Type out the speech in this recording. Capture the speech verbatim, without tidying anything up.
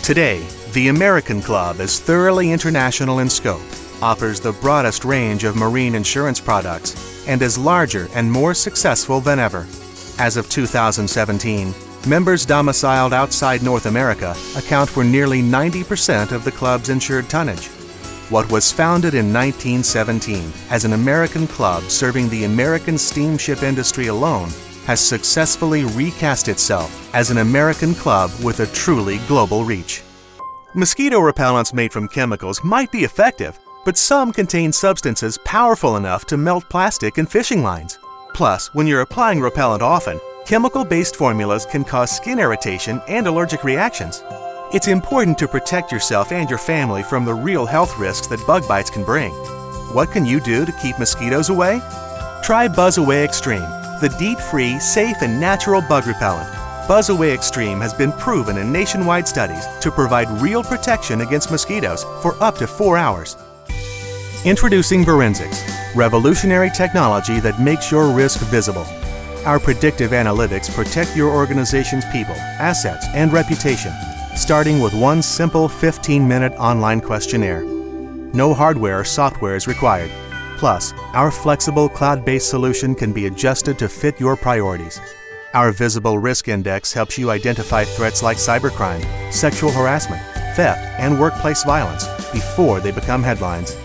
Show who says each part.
Speaker 1: Today, the American Club is thoroughly international in scope, offers the broadest range of marine insurance products, and is larger and more successful than ever. As of two thousand seventeen, members domiciled outside North America account for nearly ninety percent of the club's insured tonnage. What was founded in nineteen seventeen as an American club serving the American steamship industry alone has successfully recast itself as an American club with a truly global reach. Mosquito repellents made from chemicals might be effective, but some contain substances powerful enough to melt plastic and fishing lines. Plus, when you're applying repellent often, chemical-based formulas can cause skin irritation and allergic reactions. It's important to protect yourself and your family from the real health risks that bug bites can bring. What can you do to keep mosquitoes away? Try Buzz Away Extreme, the DEET-free, safe, and natural bug repellent. Buzz Away Extreme has been proven in nationwide studies to provide real protection against mosquitoes for up to four hours. Introducing Forensics, revolutionary technology that makes your risk visible. Our predictive analytics protect your organization's people, assets, and reputation, starting with one simple fifteen minute online questionnaire. No hardware or software is required. Plus, our flexible cloud-based solution can be adjusted to fit your priorities. Our Visible Risk Index helps you identify threats like cybercrime, sexual harassment, theft, and workplace violence before they become headlines.